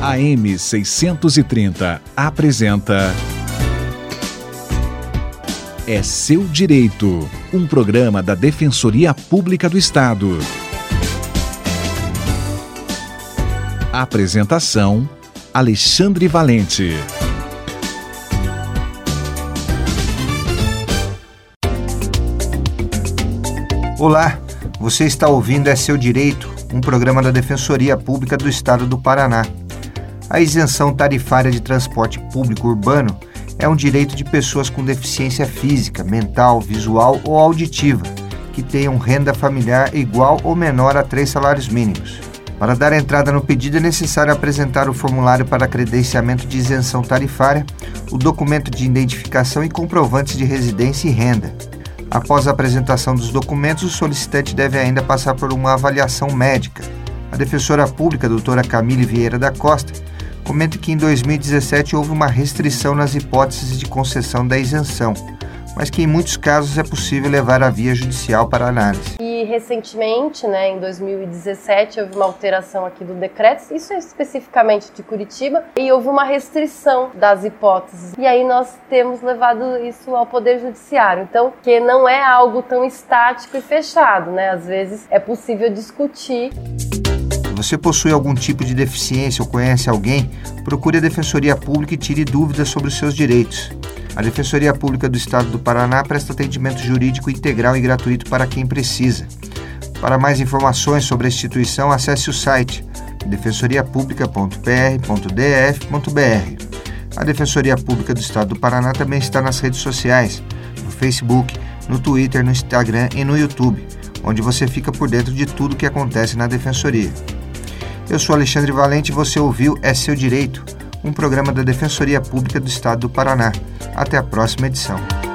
AM 630 apresenta É Seu Direito, um programa da Defensoria Pública do Estado. Apresentação: Alexandre Valente. Olá, você está ouvindo É Seu Direito, um programa da Defensoria Pública do Estado do Paraná. A isenção tarifária de transporte público urbano é um direito de pessoas com deficiência física, mental, visual ou auditiva, que tenham renda familiar igual ou menor a 3 salários mínimos. Para dar entrada no pedido é necessário apresentar o formulário para credenciamento de isenção tarifária, o documento de identificação e comprovantes de residência e renda. Após a apresentação dos documentos, o solicitante deve ainda passar por uma avaliação médica. A defensora pública, doutora Camille Vieira da Costa, comenta que em 2017 houve uma restrição nas hipóteses de concessão da isenção, mas que em muitos casos é possível levar a via judicial para análise. E recentemente, em 2017, houve uma alteração aqui do decreto, isso é especificamente de Curitiba, e houve uma restrição das hipóteses. E aí nós temos levado isso ao Poder Judiciário. Então, que não é algo tão estático e fechado, Às vezes é possível discutir. Se você possui algum tipo de deficiência ou conhece alguém, procure a Defensoria Pública e tire dúvidas sobre os seus direitos. A Defensoria Pública do Estado do Paraná presta atendimento jurídico integral e gratuito para quem precisa. Para mais informações sobre a instituição, acesse o site defensoriapublica.pr.df.br. A Defensoria Pública do Estado do Paraná também está nas redes sociais, no Facebook, no Twitter, no Instagram e no YouTube, onde você fica por dentro de tudo o que acontece na Defensoria. Eu sou Alexandre Valente e você ouviu É Seu Direito, um programa da Defensoria Pública do Estado do Paraná. Até a próxima edição.